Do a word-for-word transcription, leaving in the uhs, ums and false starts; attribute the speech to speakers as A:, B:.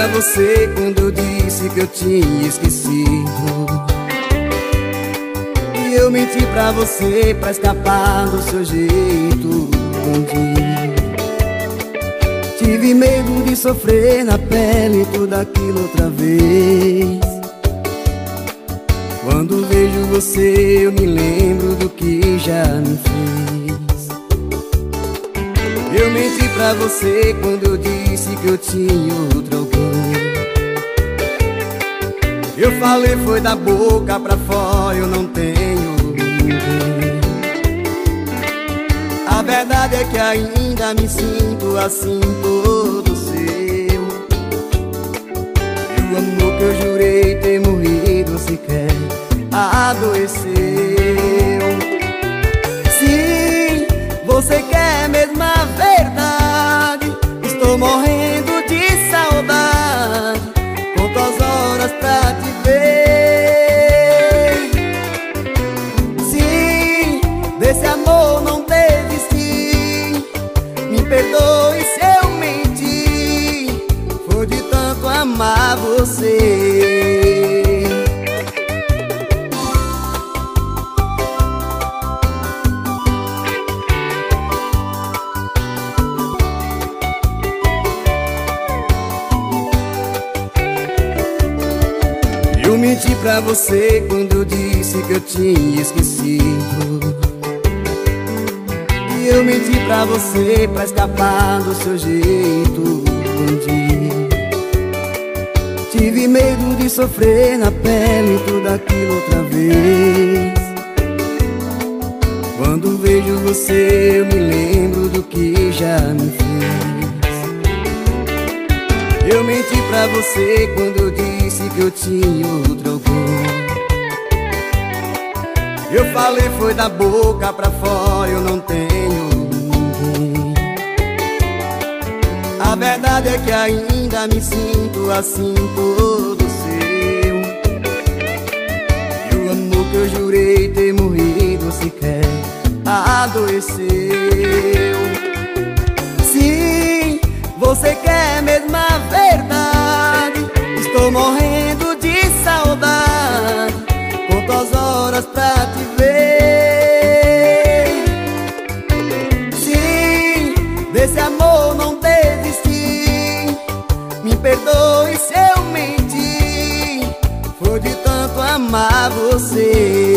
A: pra você quando eu disse que eu tinha esquecido. E eu menti pra você pra escapar do seu jeito bandido. Tive medo de sofrer na pele tudo aquilo outra vez. Quando vejo você eu me lembro do que já me fez. Eu menti pra você quando eu disse que eu tinha outro alguém. Eu falei foi da boca pra fora, eu não tenho ninguém. A verdade é que ainda me sinto assim todo seu. E o amor que eu jurei ter morrido sequer adoeceu. Se você quer mesmo a verdade, estou morrendo de saudade. Conto as horas pra te ver. Se desse amor não desisti, me perdoe se eu menti. Foi de tanto amar você. Eu menti pra você quando eu disse que eu tinha esquecido. E eu menti pra você pra escapar do seu jeito bandido. Tive medo de sofrer na pele tudo aquilo outra vez. Quando vejo você eu me lembro do que já me fez. Eu menti pra você quando eu disse que eu tinha outro alguém. Eu falei foi da boca pra fora, eu não tenho ninguém. A verdade é que ainda me sinto assim todo seu. E o amor que eu jurei ter morrido sequer adoeceu. Se você quer mesmo a verdade, estou morrendo de saudade. Conto as horas pra te ver. Se desse amor não desisti, me perdoe se eu menti. Foi de tanto amar você.